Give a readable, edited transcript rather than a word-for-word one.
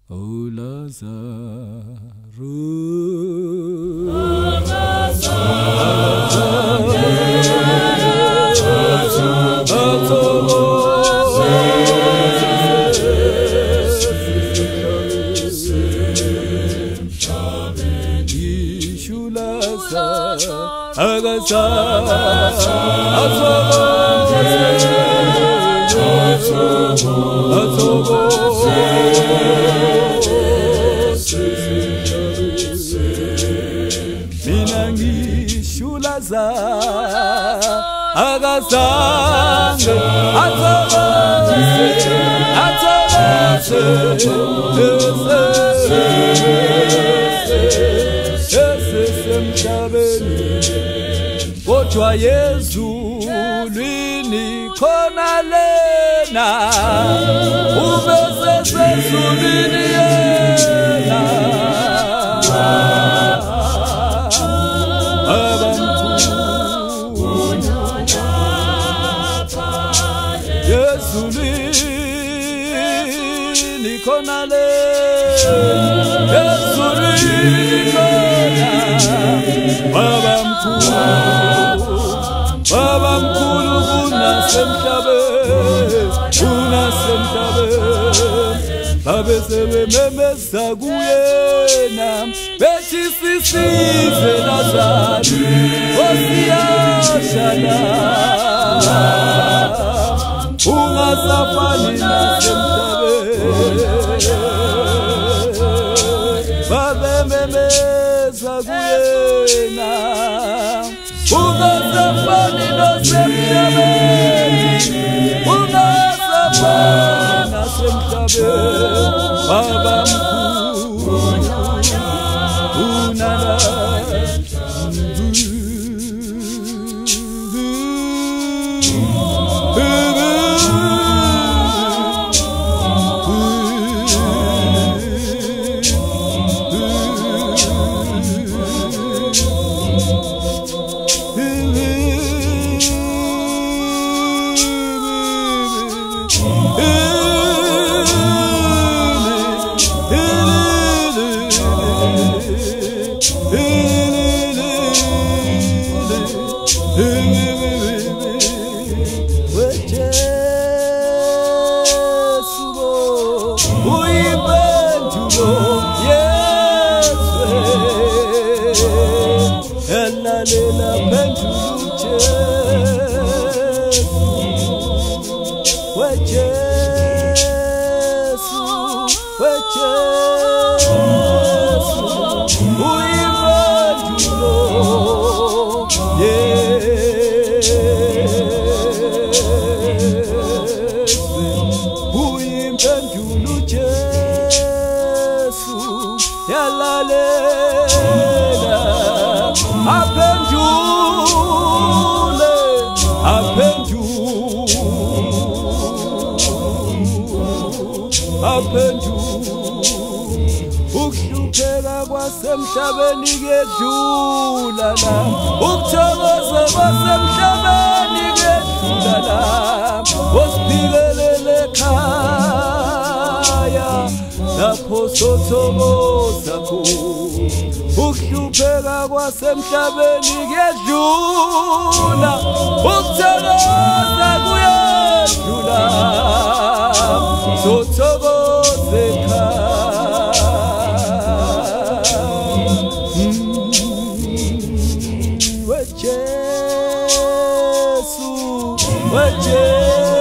Oh Lazarus, kodwa ezulwini khona lena ubesezulwini yena ezulwini khona lena ezulwini Baba mkhulu kunasemhlabeni babe sebememeza kuyena bethi sisize Lazarus osiyashala ungasafani nasemhlabeni babememeza kuyena ungasafani nasemhlabeni ungasafani nasemhlabeni Baba mkhulu unala ukuhlupheka kwasemhlabeni kedlula la ukuthokoza kwasemhlabeni kedlula la osiphikelele ekhaya lapho sothokoza khona ukuhlupheka kwasemhlabeni kedlula ukuthokoza kuyedlula sothokoza ekhaya Jesu